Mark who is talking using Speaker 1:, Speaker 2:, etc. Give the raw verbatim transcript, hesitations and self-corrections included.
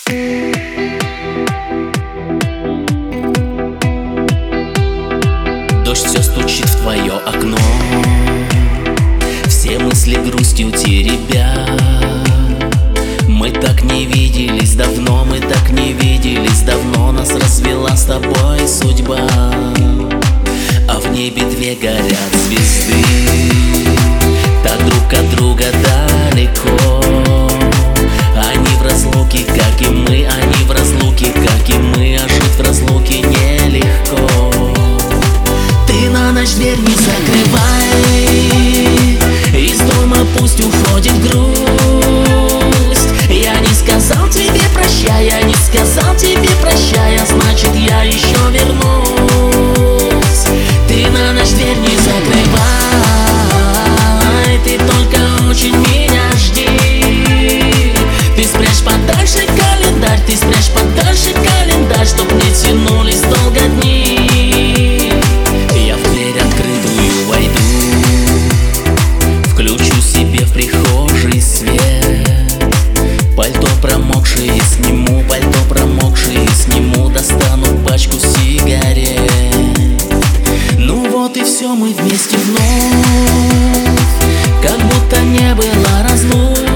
Speaker 1: Дождь все стучит в твое окно, все мысли грустью теребя. Мы так не виделись давно, мы так не виделись давно. Нас развела с тобой судьба, а в небе две горят звезды, так друг от друга далеко. Они в разлуке, как и мы, они в разлуке, как и мы, а жить в разлуке нелегко. Ты на ночь дверь не закрывай, из дома пусть уходит грусть. Я не сказал тебе прощай, я не сказал тебе прощай, а значит я еще вернусь. Ты на ночь дверь не закрывай, ты только очень меня жди. Ты спрячь подальше календарь, ты спрячь подальше календарь, чтоб не тянулись долго дни. Я в дверь открытую войду, включу себе в прихожей свет. Пальто промокшее сниму, пальто промокшее сниму, достану пачку сигарет. Ну вот и все, мы вместе вновь, как будто не было разлук.